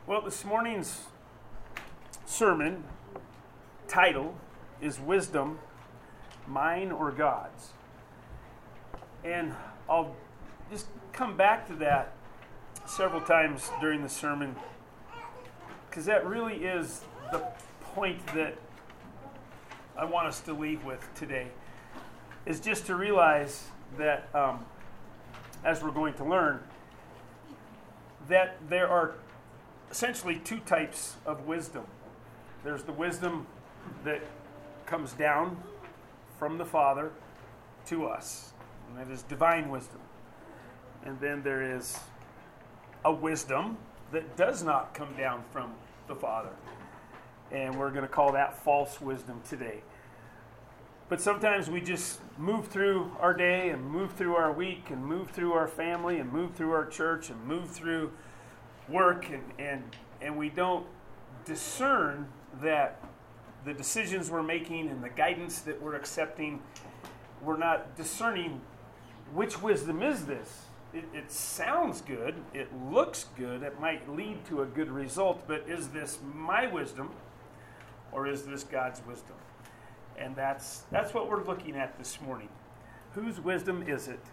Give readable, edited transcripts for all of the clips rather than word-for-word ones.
Well, this morning's sermon title is Wisdom, Mine or God's? And I'll just come back to that several times during the sermon because that really is the point that I want us to leave with today, is just to realize that as we're going to learn, that there are essentially two types of wisdom. There's the wisdom that comes down from the Father to us, and that is divine wisdom. And then there is a wisdom that does not come down from the Father, and we're going to call that false wisdom today. But sometimes we just move through our day and move through our week and move through our family and move through our church and move through work and we don't discern that the decisions we're making and the guidance that we're accepting, we're not discerning which wisdom is this. It sounds good, it looks good, it might lead to a good result, but is this my wisdom or is this God's wisdom? And that's what we're looking at this morning. Whose wisdom is it?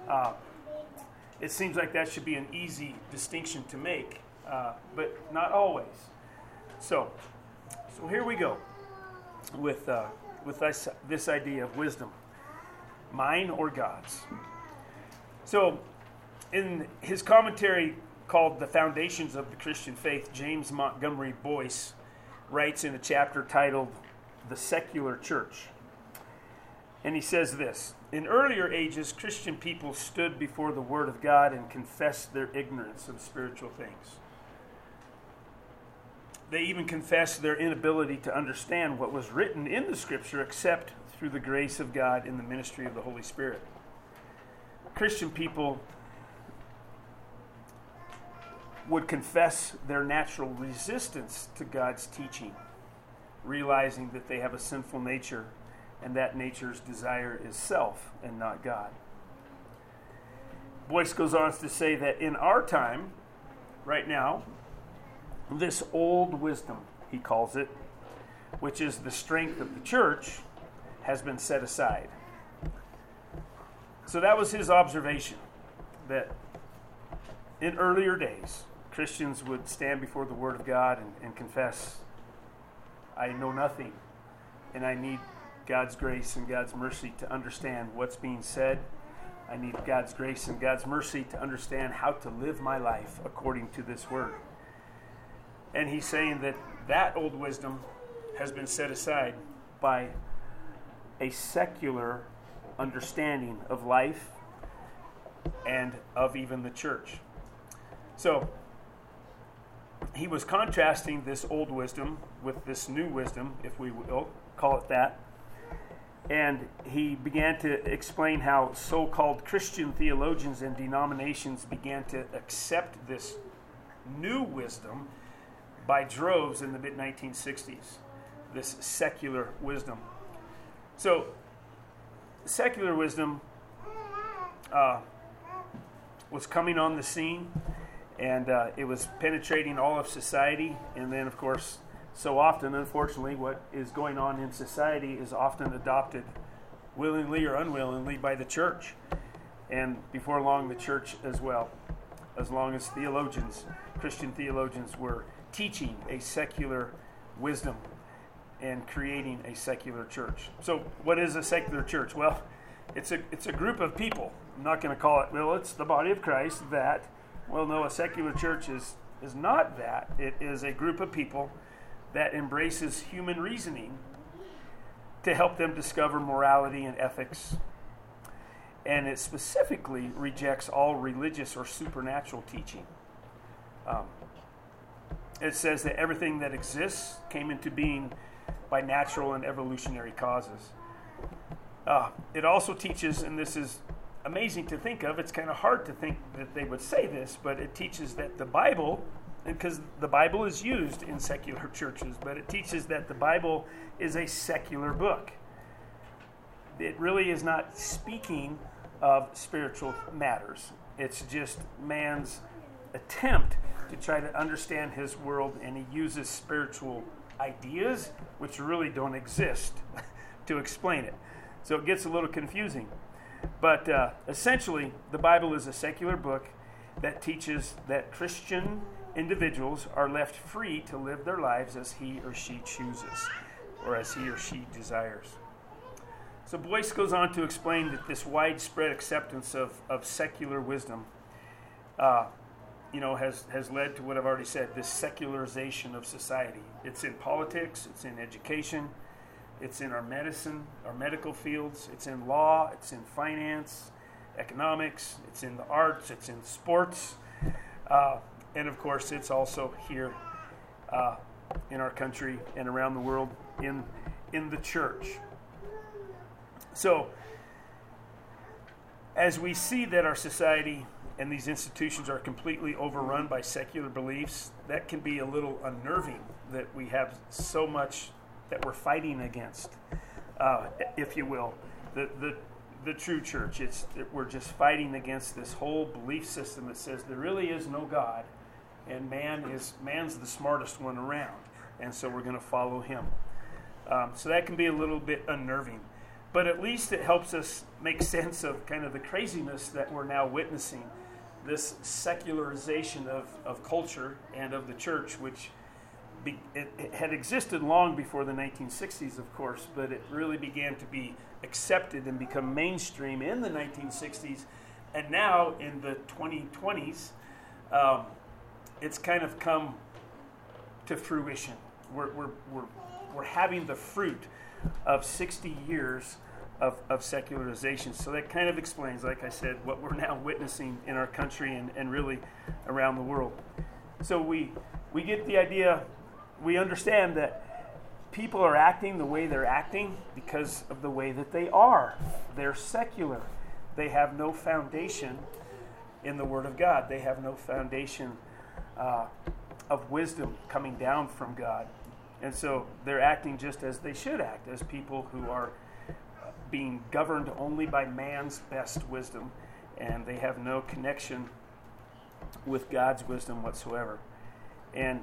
It seems like that should be an easy distinction to make, but not always. So here we go with this idea of wisdom, mine or God's. So in his commentary called The Foundations of the Christian Faith, James Montgomery Boyce writes in a chapter titled The Secular Church. And he says this: in earlier ages, Christian people stood before the Word of God and confessed their ignorance of spiritual things. They even confessed their inability to understand what was written in the Scripture except through the grace of God in the ministry of the Holy Spirit. Christian people would confess their natural resistance to God's teaching, realizing that they have a sinful nature and that nature's desire is self and not God. Boyce goes on to say that in our time, right now, this old wisdom, he calls it, which is the strength of the church, has been set aside. So that was his observation, that in earlier days, Christians would stand before the Word of God and confess, I know nothing, and I need God's grace and God's mercy to understand what's being said. I need God's grace and God's mercy to understand how to live my life according to this Word. And he's saying that old wisdom has been set aside by a secular understanding of life and of even the church. So he was contrasting this old wisdom with this new wisdom, if we will call it that. And he began to explain how so-called Christian theologians and denominations began to accept this new wisdom by droves in the mid-1960s, this secular wisdom. So secular wisdom was coming on the scene, and it was penetrating all of society. And then, of course, so often, unfortunately, what is going on in society is often adopted willingly or unwillingly by the church. And before long, the church as well, as long as theologians, Christian theologians, were teaching a secular wisdom and creating a secular church. So what is a secular church? Well, it's a group of people. I'm not going to call it, well, it's the body of Christ, that. Well, no, a secular church is not that. It is a group of people that embraces human reasoning to help them discover morality and ethics. And it specifically rejects all religious or supernatural teaching. It says that everything that exists came into being by natural and evolutionary causes. It also teaches, and this is amazing to think of, it's kind of hard to think that they would say this, but it teaches that the Bible, because the Bible is used in secular churches, but it teaches that the Bible is a secular book. It really is not speaking of spiritual matters. It's just man's attempt to try to understand his world, and he uses spiritual ideas, which really don't exist, to explain it. So it gets a little confusing. But essentially, the Bible is a secular book that teaches that Christian individuals are left free to live their lives as he or she chooses, or as he or she desires. So Boyce goes on to explain that this widespread acceptance of secular wisdom has led to what I've already said, this secularization of society. It's in politics, it's in education, it's in our medicine, our medical fields, it's in law, it's in finance, economics, it's in the arts, it's in sports, and of course it's also here in our country and around the world in the church. So, as we see that our society and these institutions are completely overrun by secular beliefs, that can be a little unnerving, that we have so much that we're fighting against, if you will. The true church, we're just fighting against this whole belief system that says there really is no God, and man's the smartest one around, and so we're going to follow him. So that can be a little bit unnerving. But at least it helps us make sense of kind of the craziness that we're now witnessing, this secularization of culture and of the church, which it had existed long before the 1960s, of course, but it really began to be accepted and become mainstream in the 1960s. And now in the 2020s, it's kind of come to fruition. We're having the fruit of 60 years of secularization. So that kind of explains, like I said, what we're now witnessing in our country and really around the world. So we get the idea, we understand that people are acting the way they're acting because of the way that they are. They're secular. They have no foundation in the Word of God. They have no foundation of wisdom coming down from God. And so they're acting just as they should act, as people who are being governed only by man's best wisdom, and they have no connection with God's wisdom whatsoever. And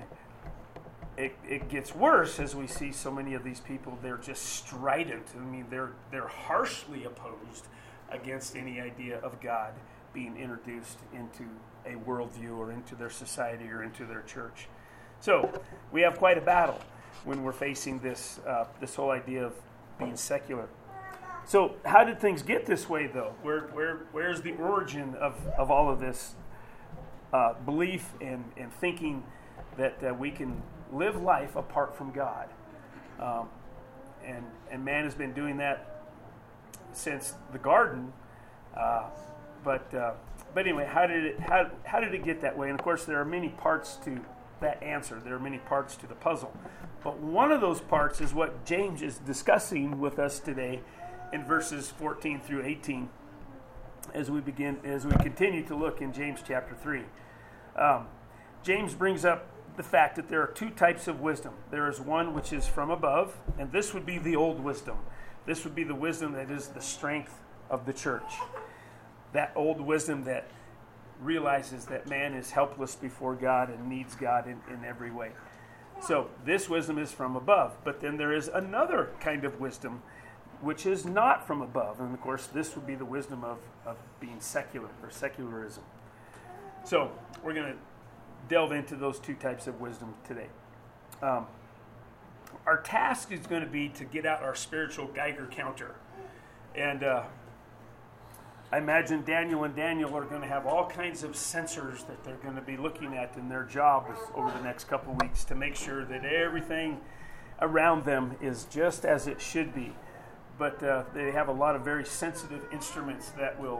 it gets worse as we see so many of these people. They're just strident. I mean, they're harshly opposed against any idea of God being introduced into a worldview or into their society or into their church. So we have quite a battle when we're facing this whole idea of being secular. So how did things get this way, though? Where's the origin of all of this belief and thinking that we can live life apart from God? And man has been doing that since the garden. But anyway, how did it get that way? And of course, there are many parts to that answer. There are many parts to the puzzle. But one of those parts is what James is discussing with us today in verses 14 through 18 as we continue to look in James chapter 3. James brings up the fact that there are two types of wisdom. There is one which is from above, and this would be the old wisdom. This would be the wisdom that is the strength of the church. That old wisdom that realizes that man is helpless before God and needs God in every way. So this wisdom is from above. But then there is another kind of wisdom which is not from above. And of course, this would be the wisdom of being secular or secularism. So we're going to delve into those two types of wisdom today. Our task is going to be to get out our spiritual Geiger counter. And I imagine Daniel and Daniel are going to have all kinds of sensors that they're going to be looking at in their jobs over the next couple of weeks to make sure that everything around them is just as it should be. But they have a lot of very sensitive instruments that will,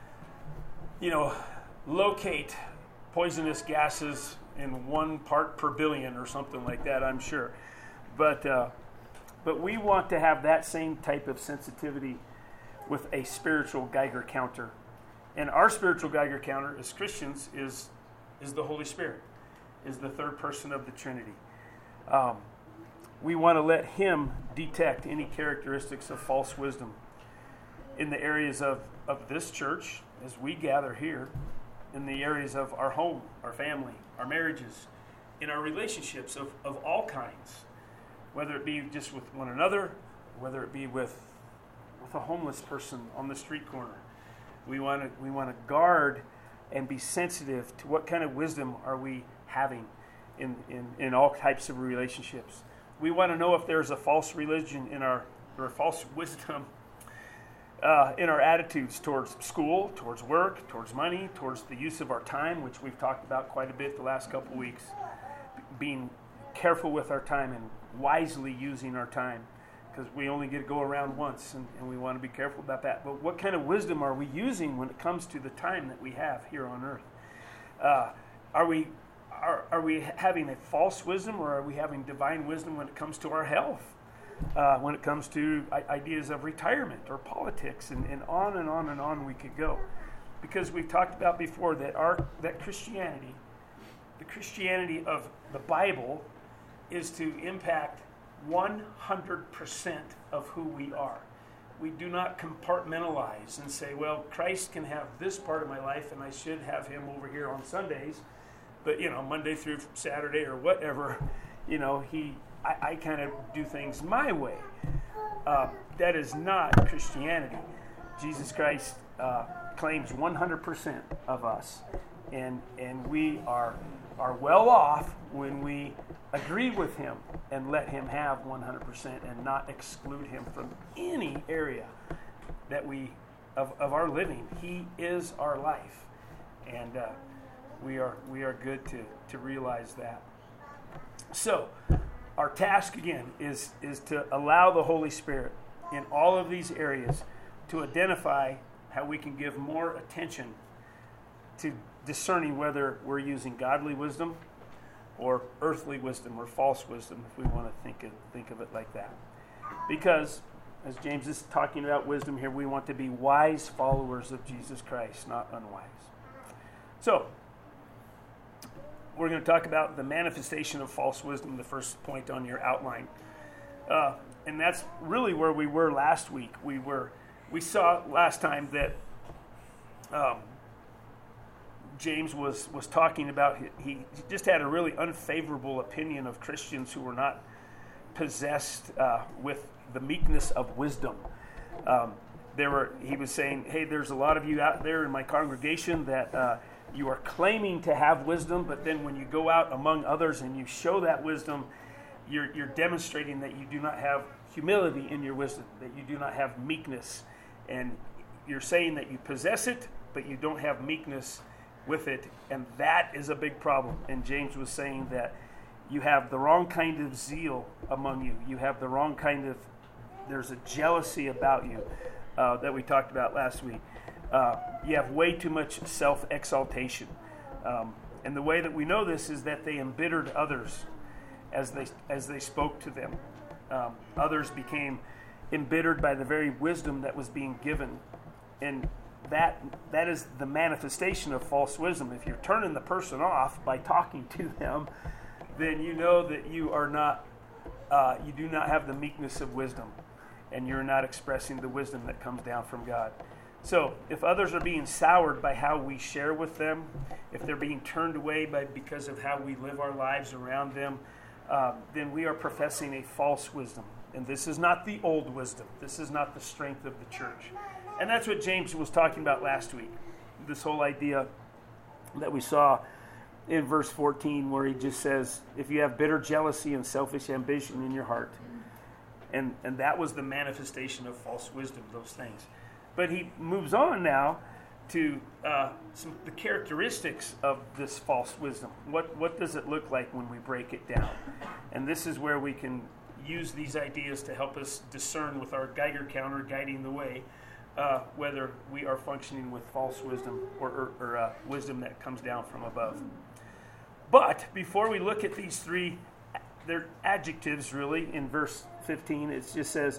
locate poisonous gases in 1 part per billion or something like that, I'm sure. But we want to have that same type of sensitivity with a spiritual Geiger counter. And our spiritual Geiger counter as Christians is the Holy Spirit, is the third person of the Trinity. We want to let him detect any characteristics of false wisdom in the areas of this church as we gather here, in the areas of our home, our family, our marriages, in our relationships of all kinds, whether it be just with one another, whether it be with a homeless person on the street corner. We want to guard and be sensitive to what kind of wisdom are we having in all types of relationships. We want to know if there's a false religion or false wisdom in our attitudes towards school, towards work, towards money, towards the use of our time, which we've talked about quite a bit the last couple of weeks. Being careful with our time and wisely using our time, because we only get to go around once, and we want to be careful about that. But what kind of wisdom are we using when it comes to the time that we have here on earth? Are we having a false wisdom, or are we having divine wisdom when it comes to our health? When it comes to ideas of retirement or politics, and on and on and on we could go. Because we've talked about before that Christianity, the Christianity of the Bible, is to impact 100% of who we are. We do not compartmentalize and say, well, Christ can have this part of my life and I should have him over here on Sundays, but Monday through Saturday or whatever, I kind of do things my way. That is not Christianity. Jesus Christ claims 100% of us, and we are well off when we agree with him and let him have 100% and not exclude him from any area that of our living. He is our life, and we are good to realize that. So our task again is to allow the Holy Spirit in all of these areas to identify how we can give more attention to discerning whether we're using godly wisdom or earthly wisdom or false wisdom, if we want to think of it like that. Because, as James is talking about wisdom here, we want to be wise followers of Jesus Christ, not unwise. So, we're going to talk about the manifestation of false wisdom, the first point on your outline. And that's really where we were last week. We saw last time that James was talking about, he just had a really unfavorable opinion of Christians who were not possessed with the meekness of wisdom. He was saying, hey, there's a lot of you out there in my congregation that you are claiming to have wisdom, but then when you go out among others and you show that wisdom, you're demonstrating that you do not have humility in your wisdom, that you do not have meekness. And you're saying that you possess it, but you don't have meekness with it, and that is a big problem. And James was saying that you have the wrong kind of zeal among you. You have the wrong kind of, there's a jealousy about you that we talked about last week. You have way too much self-exaltation. And the way that we know this is that they embittered others as they spoke to them. Others became embittered by the very wisdom that was being given. And that is the manifestation of false wisdom. If you're turning the person off by talking to them, then you know that you do not have the meekness of wisdom, and you're not expressing the wisdom that comes down from God. So if others are being soured by how we share with them, if they're being turned away because of how we live our lives around them, then we are professing a false wisdom. And this is not the old wisdom. This is not the strength of the church. And that's what James was talking about last week. This whole idea that we saw in verse 14, where he just says, if you have bitter jealousy and selfish ambition in your heart. And that was the manifestation of false wisdom, those things. But he moves on now to the characteristics of this false wisdom. What does it look like when we break it down? And this is where we can use these ideas to help us discern with our Geiger counter guiding the way whether we are functioning with false wisdom or wisdom that comes down from above. But before we look at these three, they're adjectives really. In verse 15, it just says,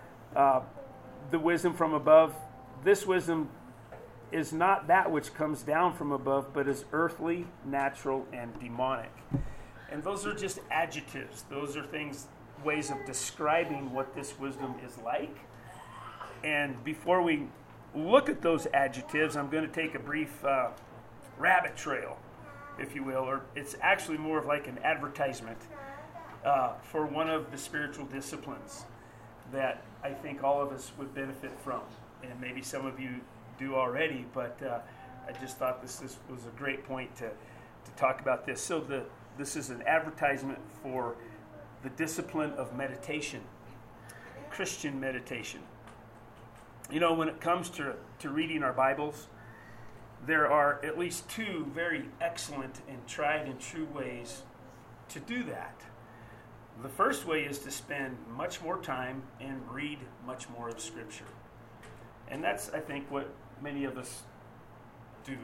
the wisdom from above. This wisdom is not that which comes down from above, but is earthly, natural, and demonic. And those are just adjectives. Those are ways of describing what this wisdom is like. And before we look at those adjectives, I'm going to take a brief rabbit trail, if you will, or it's actually more of like an advertisement for one of the spiritual disciplines that I think all of us would benefit from. And maybe some of you do already, but I just thought this was a great point to talk about this. So this is an advertisement for the discipline of meditation, Christian meditation. You know, when it comes to reading our Bibles, there are at least two very excellent and tried and true ways to do that. The first way is to spend much more time and read much more of Scripture. And that's, I think, what many of us do.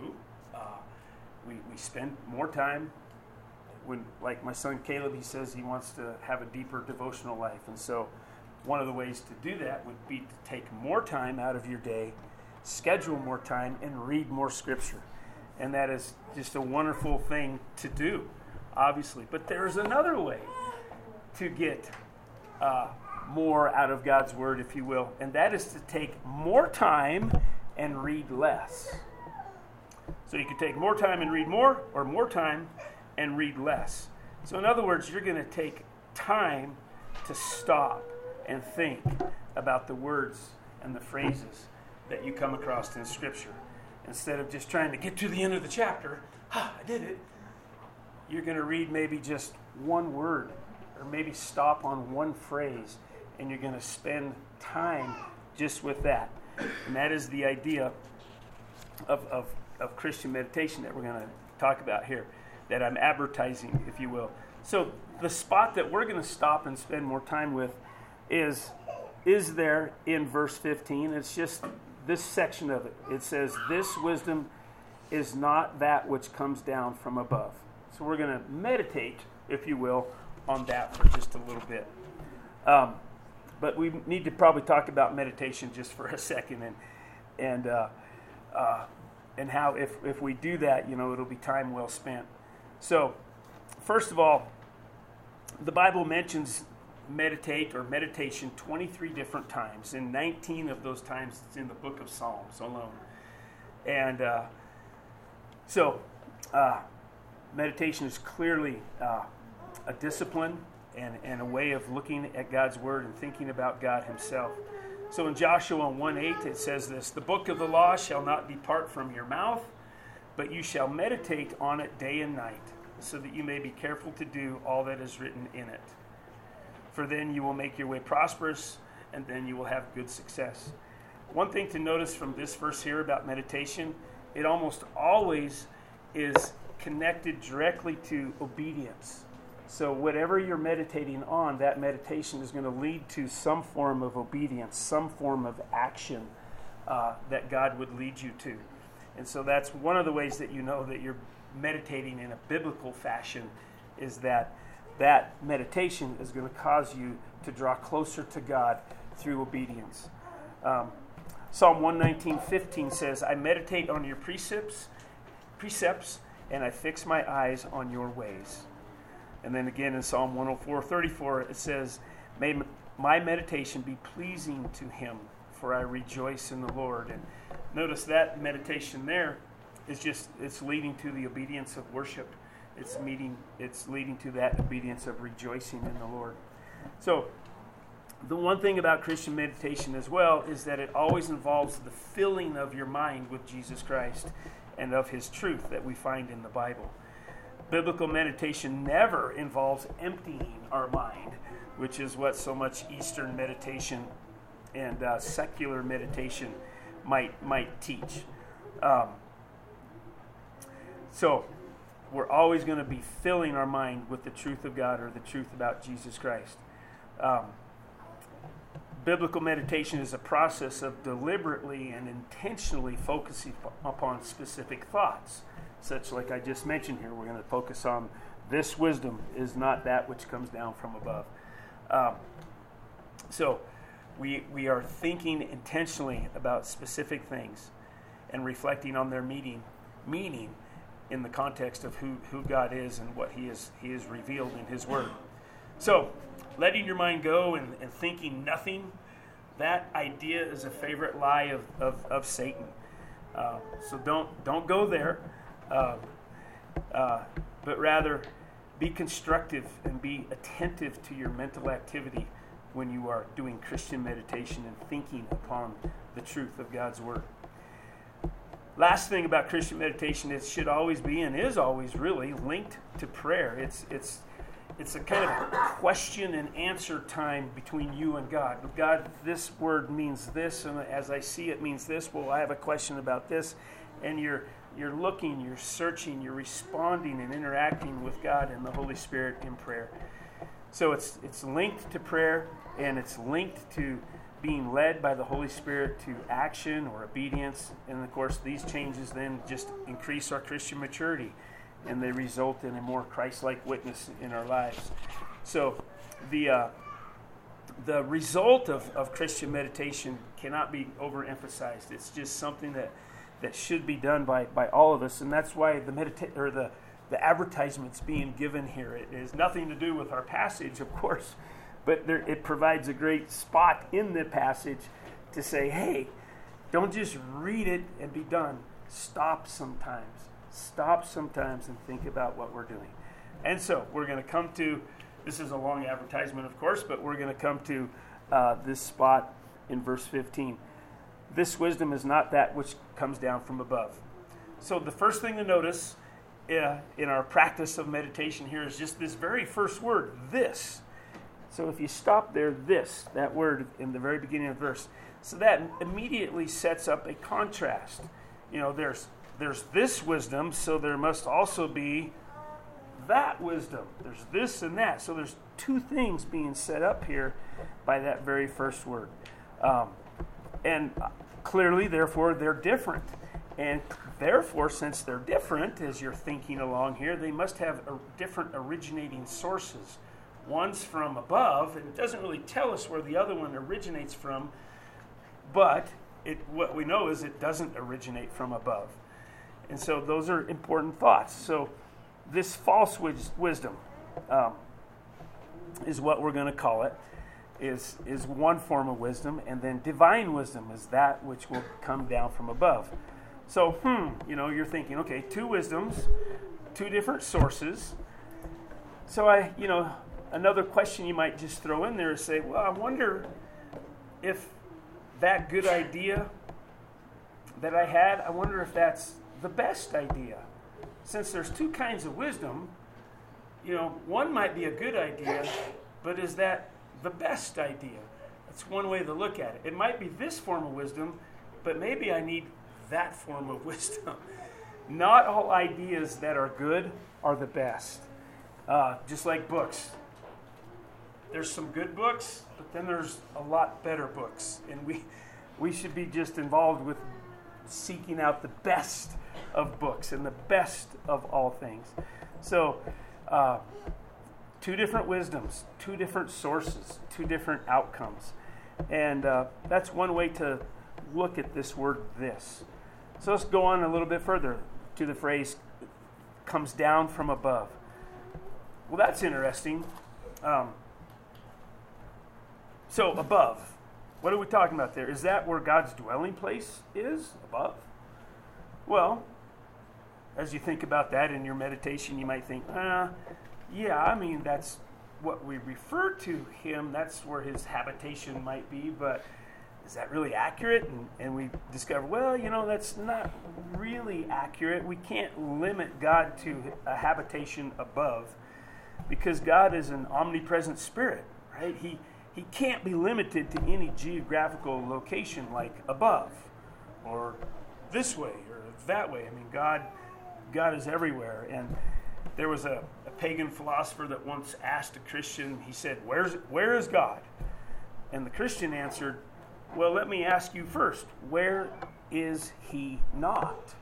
We spend more time when, like my son Caleb, he says he wants to have a deeper devotional life. And so one of the ways to do that would be to take more time out of your day, schedule more time, and read more Scripture. And that is just a wonderful thing to do, obviously. But there's another way to get more out of God's Word, if you will, and that is to take more time and read less. So you can take more time and read more, or more time and read less. So in other words, you're going to take time to stop and think about the words and the phrases that you come across in Scripture. Instead of just trying to get to the end of the chapter, I did it. You're going to read maybe just one word, or maybe stop on one phrase, and you're going to spend time just with that. And that is the idea of Christian meditation that we're going to talk about here, that I'm advertising, if you will. So the spot that we're going to stop and spend more time with is there in verse 15. It's just this section of it. It says, "This wisdom is not that which comes down from above." So we're going to meditate, if you will, on that for just a little bit. But we need to probably talk about meditation just for a second, and how if we do that, you know, it'll be time well spent. So, first of all, the Bible mentions meditate or meditation 23 different times, and 19 of those times it's in the book of Psalms alone. And so, meditation is clearly a discipline and a way of looking at God's Word and thinking about God Himself. So in Joshua 1:8 it says this, "The book of the law shall not depart from your mouth, but you shall meditate on it day and night, so that you may be careful to do all that is written in it. For then you will make your way prosperous, and then you will have good success." One thing to notice from this verse here about meditation, it almost always is connected directly to obedience. So whatever you're meditating on, that meditation is going to lead to some form of obedience, some form of action that God would lead you to. And so that's one of the ways that you know that you're meditating in a biblical fashion, is that meditation is going to cause you to draw closer to God through obedience. Psalm 119:15 says, "I meditate on your precepts, and I fix my eyes on your ways." And then again in Psalm 104:34 it says, "May my meditation be pleasing to Him, for I rejoice in the Lord." And notice that meditation there is it's leading to the obedience of worship. It's leading to that obedience of rejoicing in the Lord. So the one thing about Christian meditation as well is that it always involves the filling of your mind with Jesus Christ and of His truth that we find in the Bible. Biblical meditation never involves emptying our mind, which is what so much Eastern meditation and secular meditation might teach. So we're always going to be filling our mind with the truth of God, or the truth about Jesus Christ. Biblical meditation is a process of deliberately and intentionally focusing upon specific thoughts, such like I just mentioned here. We're going to focus on this wisdom is not that which comes down from above. So we are thinking intentionally about specific things and reflecting on their meaning in the context of who God is and what He is revealed in His Word. So letting your mind go and thinking nothing, that idea is a favorite lie of Satan. So don't go there. but rather be constructive and be attentive to your mental activity when you are doing Christian meditation and thinking upon the truth of God's Word. Last thing about Christian meditation, it should always be and is always really linked to prayer. It's a kind of question and answer time between you and God. God, this word means this, and as I see it means this. Well, I have a question about this, and you're looking, you're searching, you're responding and interacting with God and the Holy Spirit in prayer. So it's linked to prayer, and it's linked to being led by the Holy Spirit to action or obedience. And of course, these changes then just increase our Christian maturity, and they result in a more Christ-like witness in our lives. So the result of Christian meditation cannot be overemphasized. It's just something that should be done by all of us, and that's why the advertisements being given here. It has nothing to do with our passage, of course, but it provides a great spot in the passage to say, hey, don't just read it and be done. Stop sometimes and think about what we're doing. And so we're going to come to, this is a long advertisement, of course, but we're going to come to this spot in verse 15. This wisdom is not that which comes down from above. So the first thing to notice in our practice of meditation here is just this very first word, this. So if you stop there, this, that word in the very beginning of the verse, so that immediately sets up a contrast. You know, there's this wisdom, so there must also be that wisdom. There's this and that. So there's two things being set up here by that very first word. And clearly, therefore, they're different. And therefore, since they're different, as you're thinking along here, they must have different originating sources. One's from above, and it doesn't really tell us where the other one originates from, but what we know is it doesn't originate from above. And so those are important thoughts. So this false wisdom is what we're going to call it, is one form of wisdom, and then divine wisdom is that which will come down from above. So, you're thinking, okay, two wisdoms, two different sources. So another question you might just throw in there is say, well, I wonder if that good idea that I had, I wonder if that's the best idea. Since there's two kinds of wisdom, one might be a good idea, but is that the best idea? That's one way to look at it. It might be this form of wisdom, but maybe I need that form of wisdom. Not all ideas that are good are the best. Just like books. There's some good books, but then there's a lot better books. And we should be just involved with seeking out the best of books and the best of all things. So, two different wisdoms, two different sources, two different outcomes. And that's one way to look at this word, this. So let's go on a little bit further to the phrase, comes down from above. Well, that's interesting. So above, what are we talking about there? Is that where God's dwelling place is, above? Well, as you think about that in your meditation, you might think, that's what we refer to him. That's where his habitation might be, but is that really accurate? And we discover, that's not really accurate. We can't limit God to a habitation above because God is an omnipresent spirit, right? He can't be limited to any geographical location like above or this way or that way. I mean, God is everywhere. And there was a pagan philosopher that once asked a Christian, he said, where is God? And the Christian answered, well, let me ask you first, where is he not?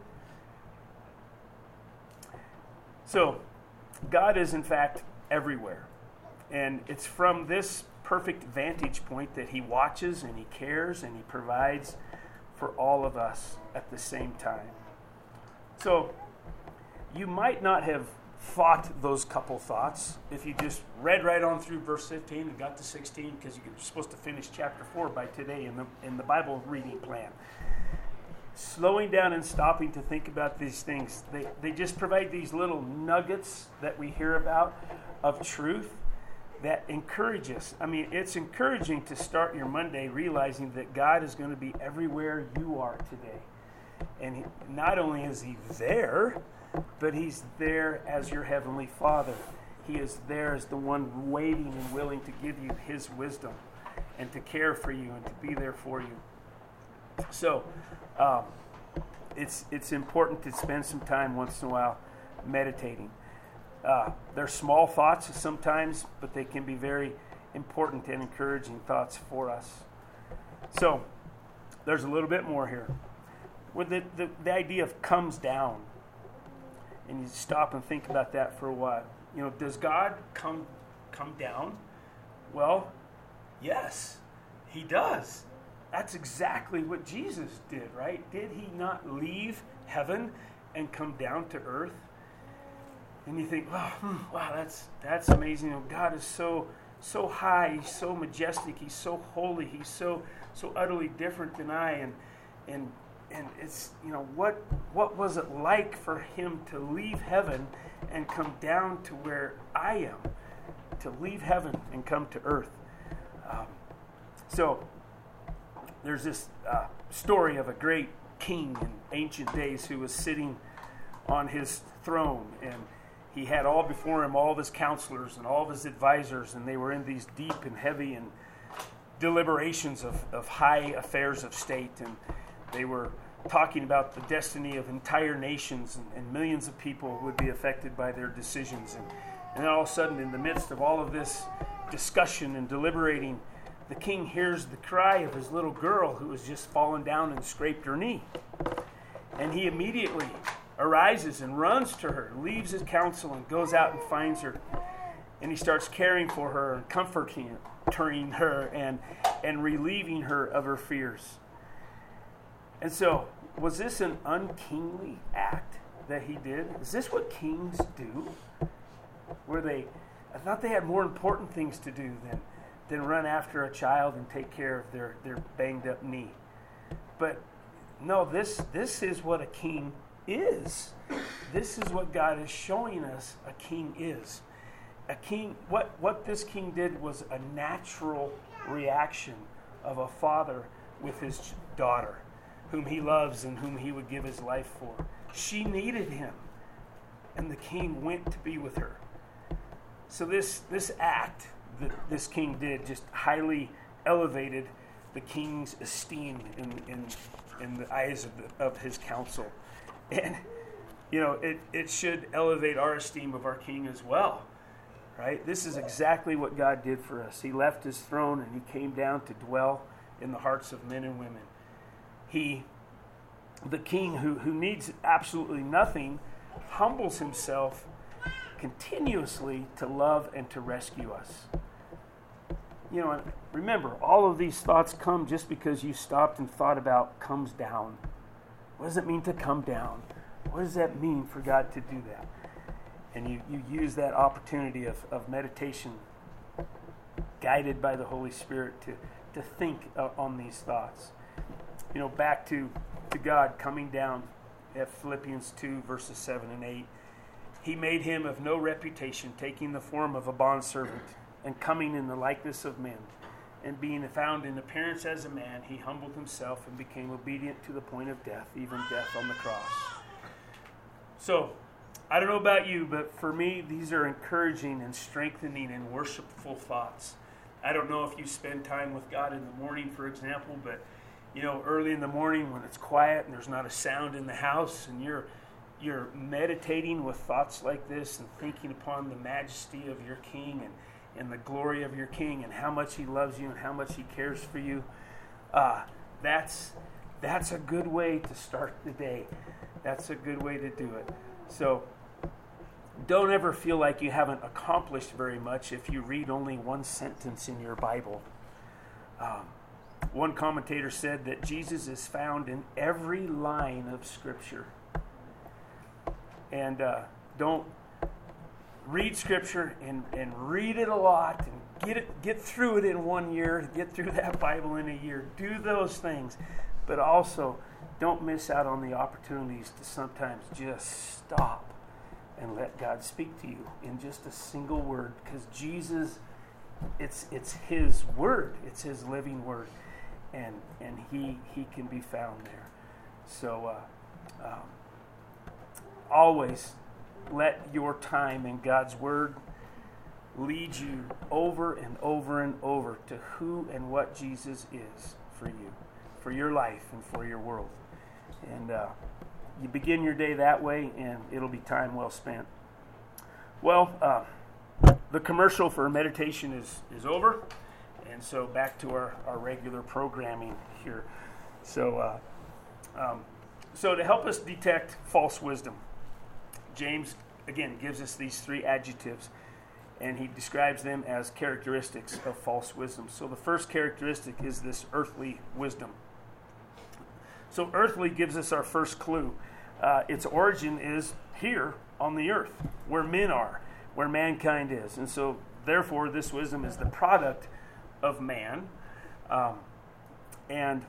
So, God is in fact everywhere. And it's from this perfect vantage point that he watches and he cares and he provides for all of us at the same time. So, you might not have thought those couple thoughts if you just read right on through verse 15 and got to 16 because you're supposed to finish chapter 4 by today in the Bible reading plan. slowing down and stopping to think about these things. They just provide these little nuggets that we hear about of truth that encourage us. I mean, it's encouraging to start your Monday realizing that God is going to be everywhere you are today. And not only is he there, but he's there as your heavenly Father. He is there as the one waiting and willing to give you his wisdom and to care for you and to be there for you. So, it's important to spend some time once in a while meditating. They're small thoughts sometimes, but they can be very important and encouraging thoughts for us. So, there's a little bit more here. With the idea of comes down, and you stop and think about that for a while. You know, does God come down? Well, yes, he does. That's exactly what Jesus did, right? Did he not leave heaven and come down to earth? And you think, wow, that's amazing. You know, God is so high, he's so majestic, he's so holy, he's so utterly different than I. And it's, you know, what was it like for him to leave heaven and come down to where I am? To leave heaven and come to earth. So there's this story of a great king in ancient days who was sitting on his throne, and he had all before him all of his counselors and all of his advisors, and they were in these deep and heavy and deliberations of high affairs of state, and they were talking about the destiny of entire nations, and millions of people would be affected by their decisions. And then all of a sudden, in the midst of all of this discussion and deliberating, the king hears the cry of his little girl who has just fallen down and scraped her knee. And he immediately arises and runs to her, leaves his counsel and goes out and finds her. And he starts caring for her and comforting her and relieving her of her fears. And so, was this an unkingly act that he did? Is this what kings do? I thought they had more important things to do than run after a child and take care of their banged up knee. But no, this is what a king is. This is what God is showing us a king is. A king, what this king did was a natural reaction of a father with his daughter, whom he loves and whom he would give his life for. She needed him, and the king went to be with her. So this act that this king did just highly elevated the king's esteem in the eyes of his council. And, you know, it should elevate our esteem of our king as well, right? This is exactly what God did for us. He left his throne and he came down to dwell in the hearts of men and women. The king who needs absolutely nothing, humbles himself continuously to love and to rescue us. You know, remember, all of these thoughts come just because you stopped and thought about comes down. What does it mean to come down? What does that mean for God to do that? And you use that opportunity of meditation, guided by the Holy Spirit, to think on these thoughts. You know, back to God coming down at Philippians 2, verses 7 and 8. He made him of no reputation, taking the form of a bondservant, and coming in the likeness of men. And being found in appearance as a man, he humbled himself and became obedient to the point of death, even death on the cross. So, I don't know about you, but for me, these are encouraging and strengthening and worshipful thoughts. I don't know if you spend time with God in the morning, for example, but you know, early in the morning when it's quiet and there's not a sound in the house, and you're meditating with thoughts like this and thinking upon the majesty of your King and the glory of your King and how much he loves you and how much he cares for you, that's a good way to start the day. That's a good way to do it. So don't ever feel like you haven't accomplished very much if you read only one sentence in your Bible. One commentator said that Jesus is found in every line of Scripture. And don't read Scripture and read it a lot and get through it in 1 year, get through that Bible in a year. Do those things. But also, don't miss out on the opportunities to sometimes just stop and let God speak to you in just a single word, because Jesus, it's His word, it's His living word, and He can be found there. So always let your time in God's word lead you over and over and over to who and what Jesus is for you, for your life and for your world. And you begin your day that way, and it'll be time well spent. Well, the commercial for meditation is over, and so back to our regular programming here. So to help us detect false wisdom, James, again, gives us these three adjectives, and he describes them as characteristics of false wisdom. So the first characteristic is this earthly wisdom. So earthly gives us our first clue. Its origin is here on the earth, where men are, where mankind is. And so, therefore, this wisdom is the product of man. And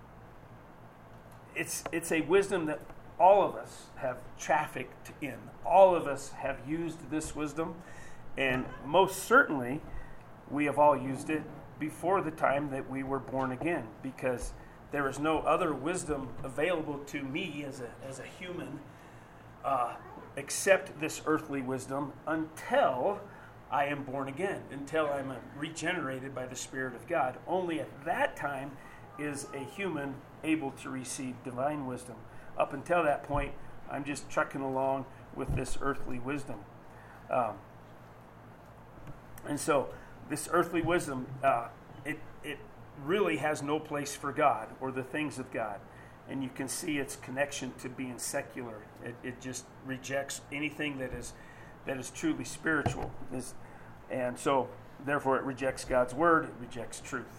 it's a wisdom that all of us have trafficked in. All of us have used this wisdom. And most certainly, we have all used it before the time that we were born again, because there is no other wisdom available to me as a human except this earthly wisdom until I am born again, until I'm regenerated by the Spirit of God. Only at that time is a human able to receive divine wisdom. Up until that point, I'm just trucking along with this earthly wisdom. And so this earthly wisdom, it really has no place for God or the things of God. And you can see its connection to being secular. It just rejects anything that is truly spiritual. And so, therefore, it rejects God's word. It rejects truth.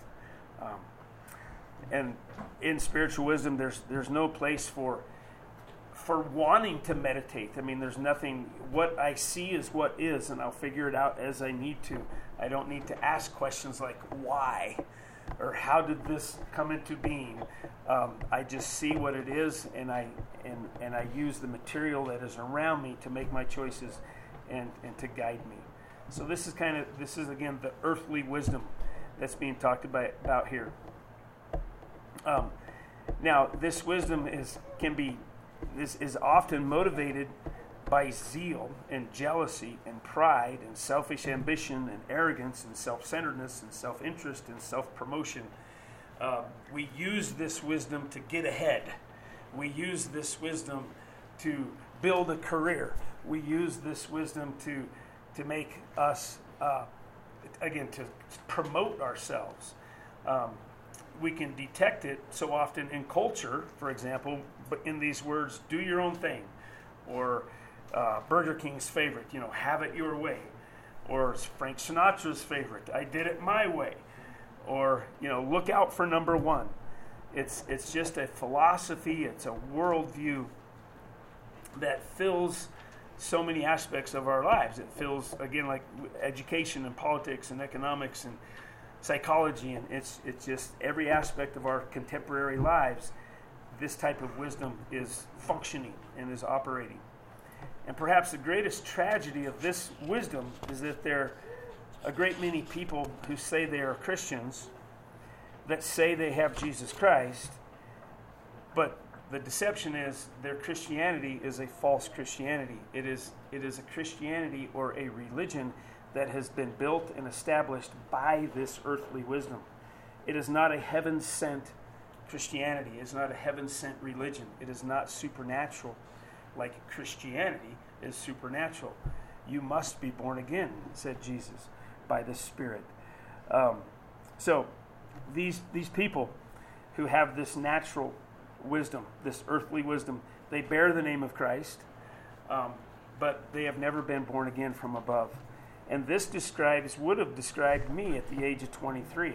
And in spiritual wisdom, there's no place for wanting to meditate. I mean, there's nothing. What I see is what is, and I'll figure it out as I need to. I don't need to ask questions like why or how did this come into being. I just see what it is, and I use the material that is around me to make my choices and to guide me. So this is again the earthly wisdom that's being talked about here. Now, this wisdom is often motivated by zeal and jealousy and pride and selfish ambition and arrogance and self-centeredness and self-interest and self-promotion. We use this wisdom to get ahead. We use this wisdom to build a career. We use this wisdom to make us, to promote ourselves. We can detect it so often in culture, for example, but in these words, do your own thing, or Burger King's favorite, have it your way, or Frank Sinatra's favorite, I did it my way, or look out for number one. It's just a philosophy, it's a worldview that fills so many aspects of our lives. It fills, again, like education and politics and economics and psychology, and it's just every aspect of our contemporary lives. This type of wisdom is functioning and is operating. And perhaps the greatest tragedy of this wisdom is that there are a great many people who say they are Christians, that say they have Jesus Christ, but the deception is their Christianity is a false Christianity. It is a Christianity or a religion that has been built and established by this earthly wisdom. It is not a heaven-sent Christianity. It is not a heaven-sent religion. It is not supernatural like Christianity is supernatural. You must be born again, said Jesus, by the Spirit. So these people who have this natural wisdom, this earthly wisdom, they bear the name of Christ, but they have never been born again from above. And this would have described me at the age of 23.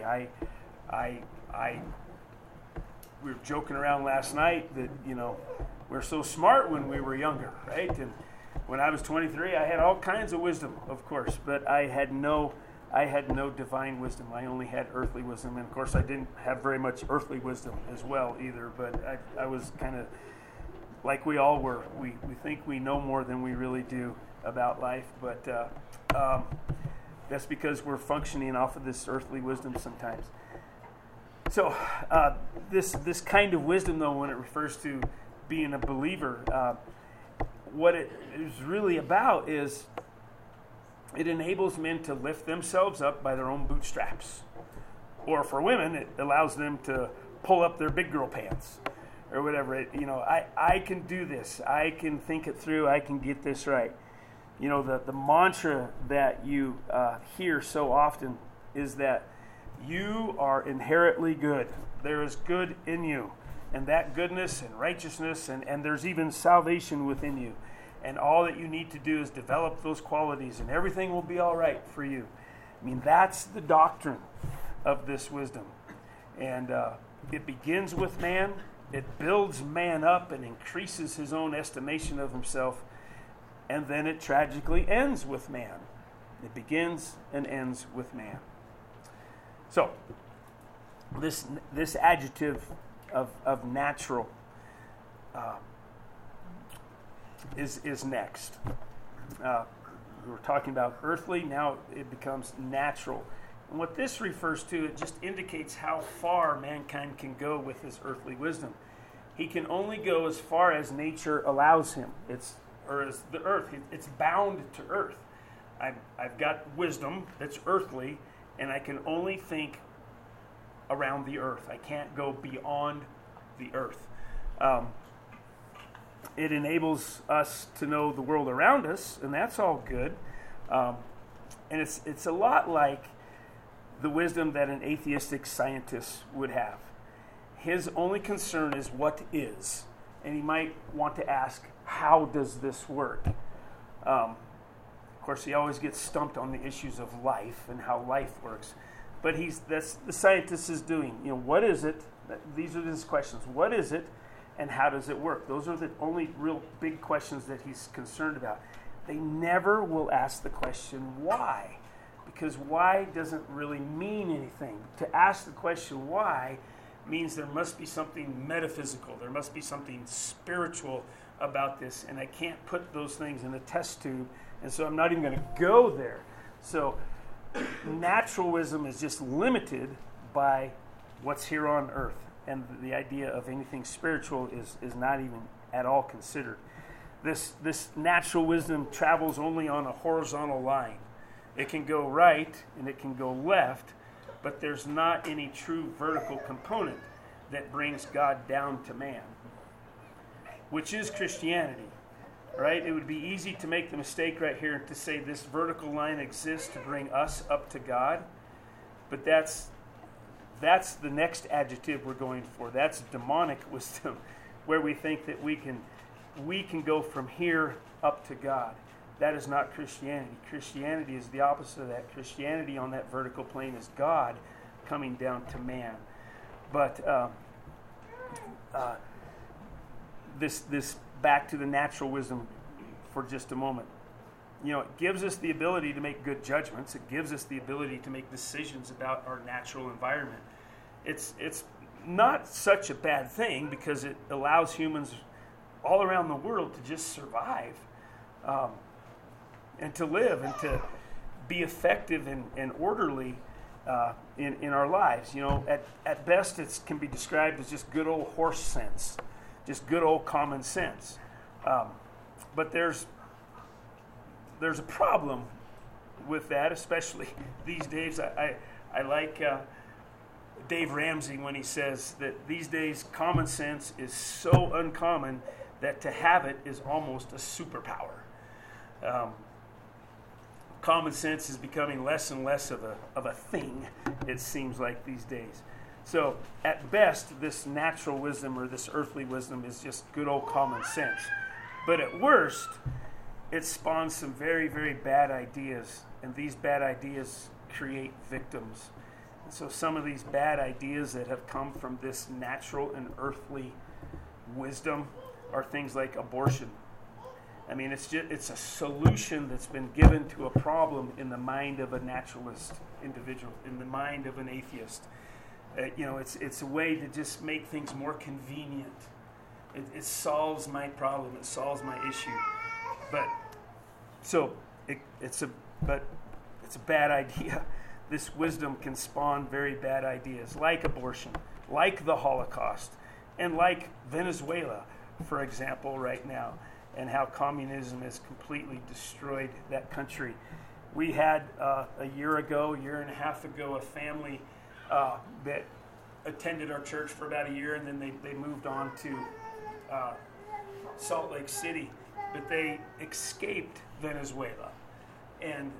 We were joking around last night that, we're so smart when we were younger, right? And when I was 23, I had all kinds of wisdom, of course, but I had no I had no divine wisdom. I only had earthly wisdom. And of course, I didn't have very much earthly wisdom as well either. But I was kind of like we all were. We think we know more than we really do about life. But that's because we're functioning off of this earthly wisdom sometimes. So this kind of wisdom, though, when it refers to being a believer, what it is really about is it enables men to lift themselves up by their own bootstraps. Or for women, it allows them to pull up their big girl pants or whatever. I can do this. I can think it through. I can get this right. The mantra that you hear so often is that you are inherently good. There is good in you. And that goodness and righteousness, and there's even salvation within you. And all that you need to do is develop those qualities, and everything will be all right for you. I mean, that's the doctrine of this wisdom. And it begins with man. It builds man up and increases his own estimation of himself. And then it tragically ends with man. It begins and ends with man. So, this adjective of natural is next. We were talking about earthly, now it becomes natural. And what this refers to, it just indicates how far mankind can go with his earthly wisdom. He can only go as far as nature allows him. As the earth. It's bound to earth. I've got wisdom that's earthly, and I can only think around the earth. I can't go beyond the earth. It enables us to know the world around us, and that's all good. And it's a lot like the wisdom that an atheistic scientist would have. His only concern is what is. And he might want to ask, how does this work? Of course, he always gets stumped on the issues of life and how life works. But that's the scientist is doing. What is it? These are his questions. What is it, and how does it work? Those are the only real big questions that he's concerned about. They never will ask the question, why? Because why doesn't really mean anything. To ask the question why means there must be something metaphysical. There must be something spiritual about this, and I can't put those things in a test tube, and so I'm not even going to go there. So natural wisdom is just limited by what's here on earth, and the idea of anything spiritual is not even at all considered. This natural wisdom travels only on a horizontal line. It can go right and it can go left, but there's not any true vertical component that brings God down to man, which is Christianity, right? It would be easy to make the mistake right here to say this vertical line exists to bring us up to God, but that's the next adjective we're going for. That's demonic wisdom, where we think that we can go from here up to God. That is not Christianity. Christianity is the opposite of that. Christianity on that vertical plane is God coming down to man. But this back to the natural wisdom for just a moment. It gives us the ability to make good judgments. It gives us the ability to make decisions about our natural environment. It's not such a bad thing because it allows humans all around the world to just survive and to live and to be effective and orderly in our lives. At best it can be described as just good old horse sense, just good old common sense. But there's a problem with that, especially these days. I like Dave Ramsey when he says that these days common sense is so uncommon that to have it is almost a superpower. Common sense is becoming less and less of a thing, it seems like these days. So at best, this natural wisdom or this earthly wisdom is just good old common sense. But at worst, it spawns some very, very bad ideas, and these bad ideas create victims. And so some of these bad ideas that have come from this natural and earthly wisdom are things like abortion. I mean, it's a solution that's been given to a problem in the mind of a naturalist individual, in the mind of an atheist. It's a way to just make things more convenient. It solves my problem. It solves my issue. But it's a bad idea. This wisdom can spawn very bad ideas, like abortion, like the Holocaust, and like Venezuela, for example, right now, and how communism has completely destroyed that country. We had a year and a half ago, a family that attended our church for about a year, and then they moved on to Salt Lake City, but they escaped Venezuela, and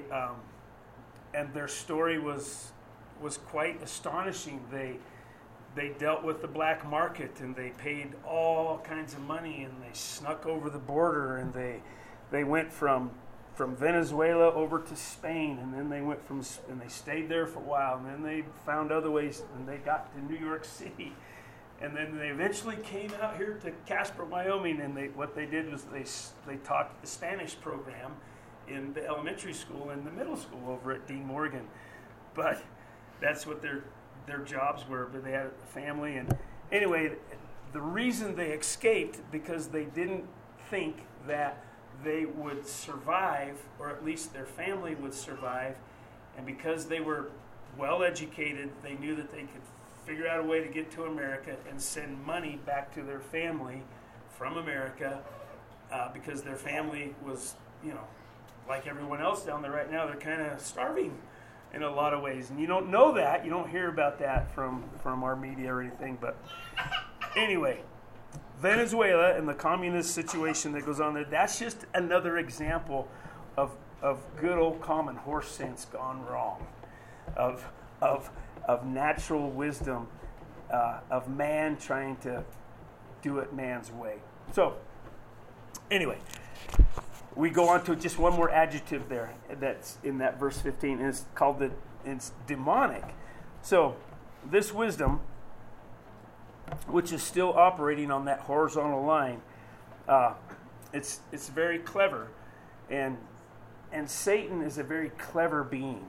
their story was quite astonishing. They dealt with the black market, and they paid all kinds of money, and they snuck over the border, and they went from Venezuela over to Spain, and then they stayed there for a while, and then they found other ways, and they got to New York City, and then they eventually came out here to Casper, Wyoming, and what they did was they taught the Spanish program in the elementary school and the middle school over at Dean Morgan. But that's what their jobs were, but they had a family. And anyway, the reason they escaped, because they didn't think that they would survive, or at least their family would survive, and because they were well educated, they knew that they could figure out a way to get to America and send money back to their family from America, because their family was, like everyone else down there right now, they're kind of starving in a lot of ways. And you don't know that. You don't hear about that from our media or anything. But anyway, Venezuela and the communist situation that goes on there, that's just another example of good old common horse sense gone wrong, of natural wisdom, of man trying to do it man's way. So anyway, we go on to just one more adjective there that's in that verse 15, and it's called it's demonic. So this wisdom, which is still operating on that horizontal line, it's very clever, and Satan is a very clever being.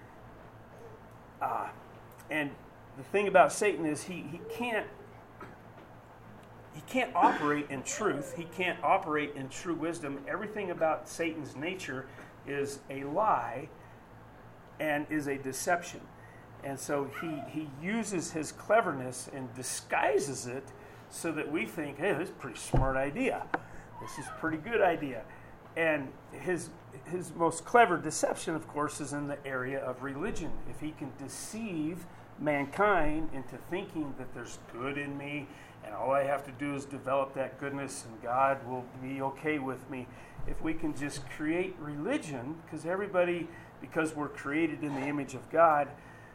And the thing about Satan is he can't operate in truth. He can't operate in true wisdom. Everything about Satan's nature is a lie and is a deception. And so he uses his cleverness and disguises it so that we think, hey, this is a pretty smart idea. This is a pretty good idea. And his most clever deception, of course, is in the area of religion. If he can deceive mankind into thinking that there's good in me, and all I have to do is develop that goodness, and God will be okay with me. If we can just create religion, because we're created in the image of God,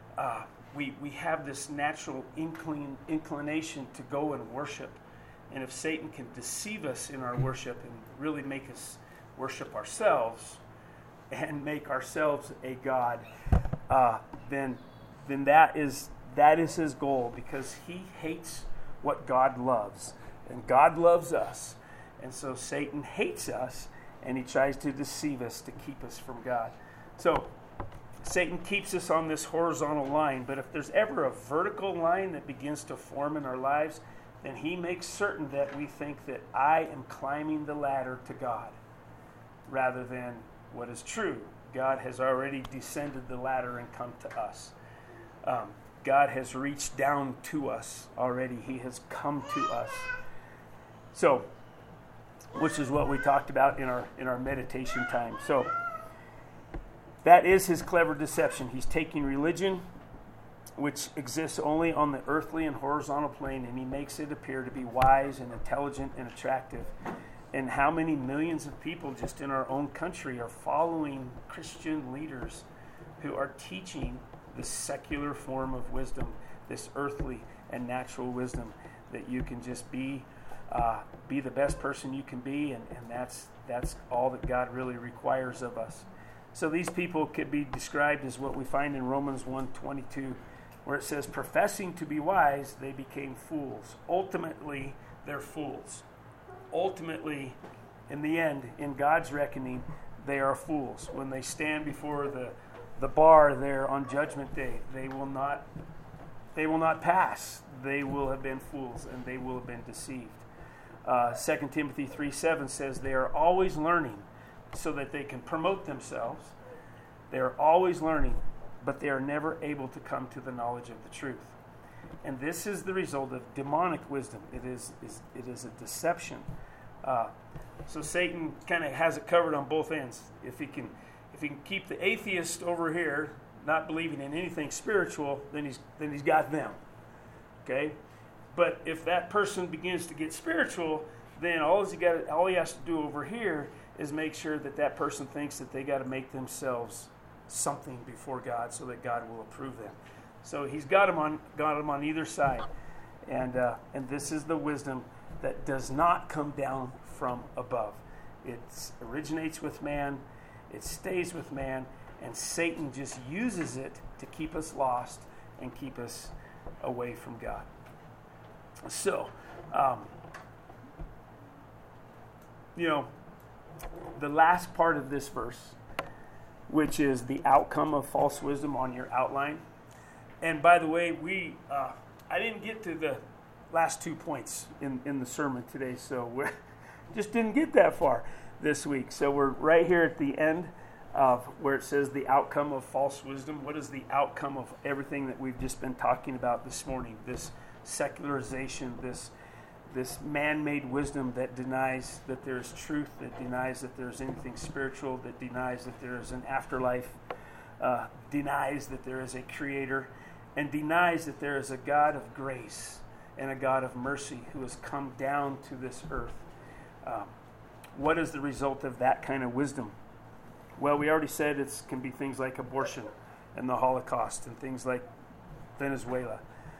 we have this natural inclination to go and worship. And if Satan can deceive us in our worship and really make us worship ourselves and make ourselves a god, then that is his goal, because he hates what God loves, and God loves us. And so Satan hates us, and he tries to deceive us to keep us from God. So Satan keeps us on this horizontal line, but if there's ever a vertical line that begins to form in our lives, then he makes certain that we think that I am climbing the ladder to God, rather than what is true. God has already descended the ladder and come to us. God has reached down to us already. He has come to us. So, which is what we talked about in our meditation time. So, that is his clever deception. He's taking religion, which exists only on the earthly and horizontal plane, and he makes it appear to be wise and intelligent and attractive. And how many millions of people just in our own country are following Christian leaders who are teaching this secular form of wisdom, this earthly and natural wisdom, that you can just be the best person you can be, and that's all that God really requires of us. So these people could be described as what we find in Romans 1:22, where it says, professing to be wise, they became fools. Ultimately, they're fools. Ultimately, in the end, in God's reckoning, they are fools. When they stand before the bar there on Judgment Day, they will not pass. They will have been fools, and they will have been deceived. 2 Timothy 3:7 says they are always learning so that they can promote themselves. They are always learning, but they are never able to come to the knowledge of the truth. And this is the result of demonic wisdom. It is a deception. So Satan kind of has it covered on both ends. If he can keep the atheist over here not believing in anything spiritual, then he's got them. Okay? But if that person begins to get spiritual, then all he has to do over here is make sure that person thinks that they got to make themselves something before God so that God will approve them. So he's got them on either side, and this is the wisdom that does not come down from above. It originates with man, it stays with man, and Satan just uses it to keep us lost and keep us away from God. So, the last part of this verse, which is the outcome of false wisdom on your outline. And by the way, I didn't get to the last 2 points in the sermon today, so we just didn't get that far this week. So we're right here at the end of where it says the outcome of false wisdom. What is the outcome of everything that we've just been talking about this morning? This secularization, this man-made wisdom that denies that there is truth, that denies that there is anything spiritual, that denies that there is an afterlife, denies that there is a creator, and denies that there is a God of grace and a God of mercy who has come down to this earth. What is the result of that kind of wisdom? Well, we already said it can be things like abortion and the Holocaust and things like Venezuela.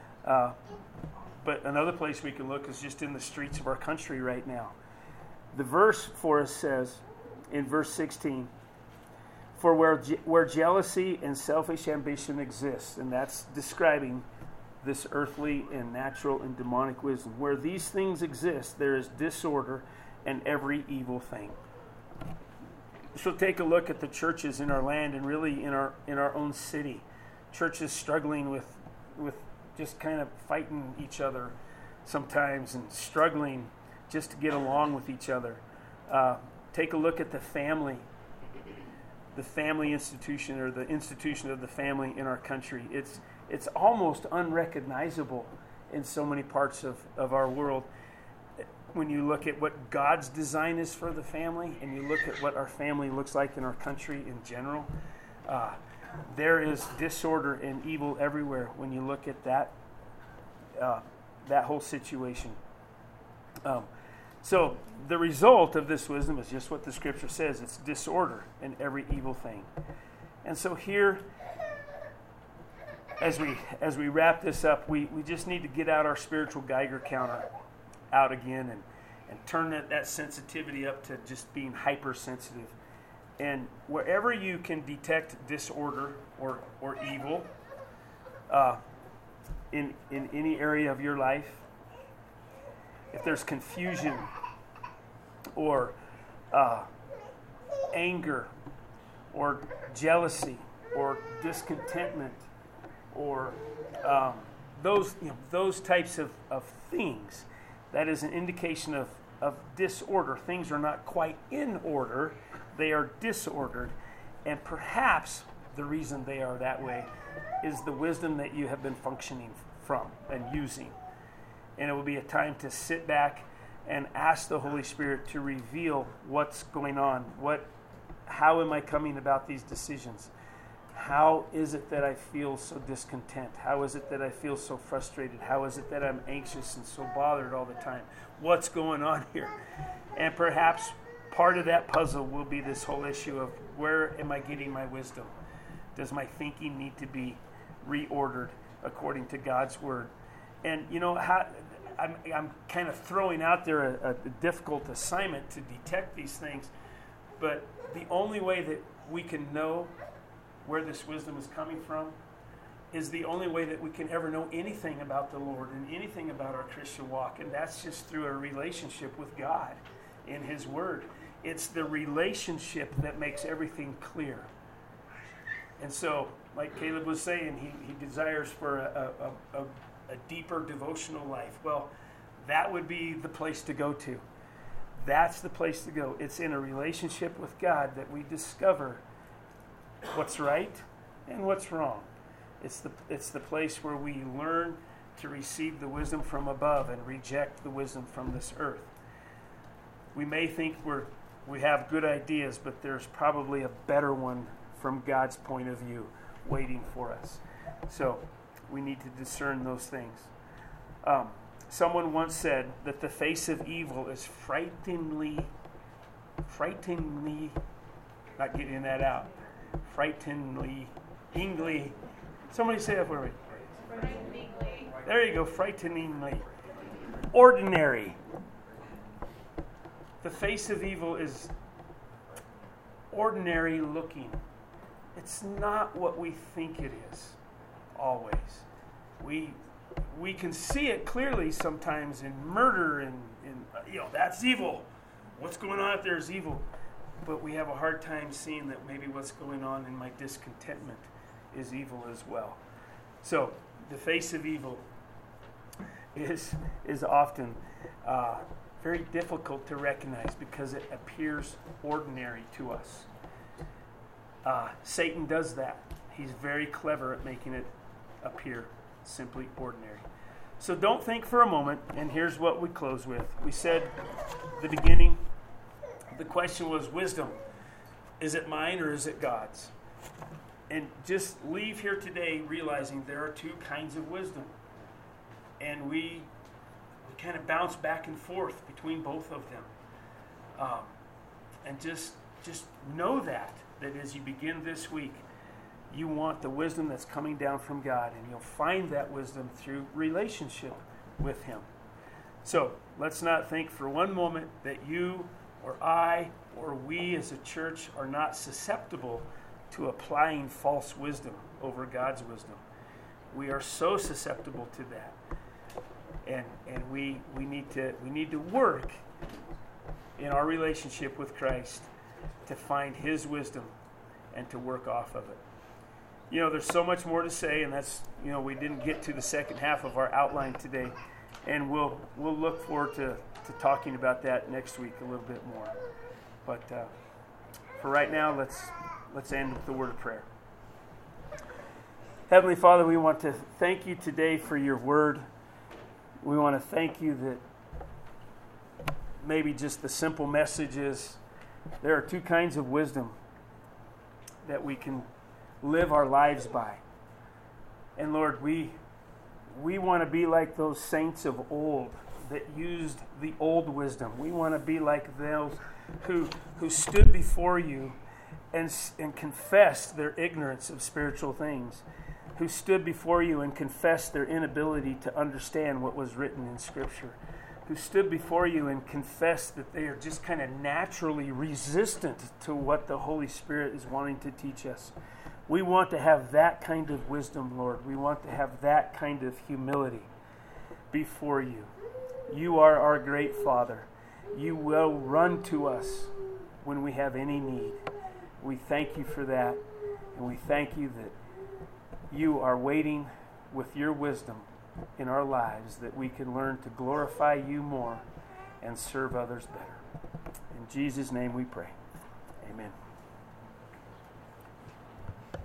But another place we can look is just in the streets of our country right now. The verse for us says, in verse 16, for where jealousy and selfish ambition exists, and that's describing this earthly and natural and demonic wisdom. Where these things exist, there is disorder and every evil thing. So take a look at the churches in our land and really in our own city. Churches struggling with just kind of fighting each other sometimes and struggling just to get along with each other. Take a look at the family institution, or the institution of the family in our country. It's almost unrecognizable in so many parts of our world. When you look at what God's design is for the family, and you look at what our family looks like in our country in general, there is disorder and evil everywhere when you look at that whole situation. So the result of this wisdom is just what the scripture says. It's disorder and every evil thing. And so here, as we wrap this up, we just need to get out our spiritual Geiger counter out again and turn that sensitivity up to just being hypersensitive. And wherever you can detect disorder or evil in any area of your life, if there's confusion or anger or jealousy or discontentment or those types of things, that is an indication of disorder. Things are not quite in order. They are disordered. And perhaps the reason they are that way is the wisdom that you have been functioning from and using. And it will be a time to sit back and ask the Holy Spirit to reveal what's going on. How am I coming about these decisions? How is it that I feel so discontent? How is it that I feel so frustrated? How is it that I'm anxious and so bothered all the time? What's going on here? And perhaps part of that puzzle will be this whole issue of where am I getting my wisdom? Does my thinking need to be reordered according to God's word? And I'm kind of throwing out there a difficult assignment to detect these things, but the only way that we can know where this wisdom is coming from is the only way that we can ever know anything about the Lord and anything about our Christian walk, and that's just through a relationship with God. in His Word. It's the relationship that makes everything clear. And so, like Caleb was saying, he desires for a deeper devotional life. Well, that would be the place to go to. That's the place to go. It's in a relationship with God that we discover what's right and what's wrong. It's the place where we learn to receive the wisdom from above and reject the wisdom from this earth. We may think we have good ideas, but there's probably a better one from God's point of view waiting for us. So we need to discern those things. Someone once said that the face of evil is frighteningly, not getting that out, frighteningly, somebody say that for me. There you go, frighteningly. Ordinary. The face of evil is ordinary looking. It's not what we think it is, always. We can see it clearly sometimes in murder and that's evil. What's going on out there is evil. But we have a hard time seeing that maybe what's going on in my discontentment is evil as well. So the face of evil is often very difficult to recognize because it appears ordinary to us. Satan does that. He's very clever at making it appear simply ordinary. So don't think for a moment, and here's what we close with. We said at the beginning, the question was wisdom. Is it mine or is it God's? And just leave here today realizing there are two kinds of wisdom. And we kind of bounce back and forth between both of them. And just know that as you begin this week, you want the wisdom that's coming down from God, and you'll find that wisdom through relationship with Him. So let's not think for one moment that you or I or we as a church are not susceptible to applying false wisdom over God's wisdom. We are so susceptible to that. And we need to work in our relationship with Christ to find His wisdom and to work off of it. There's so much more to say, and that's, we didn't get to the second half of our outline today, and we'll look forward to talking about that next week a little bit more. But for right now, let's end with the word of prayer. Heavenly Father, we want to thank you today for your word. We want to thank you that maybe just the simple message is there are two kinds of wisdom that we can live our lives by. And Lord, we want to be like those saints of old that used the old wisdom. We want to be like those who stood before you and confessed their ignorance of spiritual things, who stood before you and confessed their inability to understand what was written in Scripture, who stood before you and confessed that they are just kind of naturally resistant to what the Holy Spirit is wanting to teach us. We want to have that kind of wisdom, Lord. We want to have that kind of humility before you. You are our great Father. You will run to us when we have any need. We thank you for that, and we thank you that you are waiting with your wisdom in our lives that we can learn to glorify you more and serve others better. In Jesus' name we pray. Amen.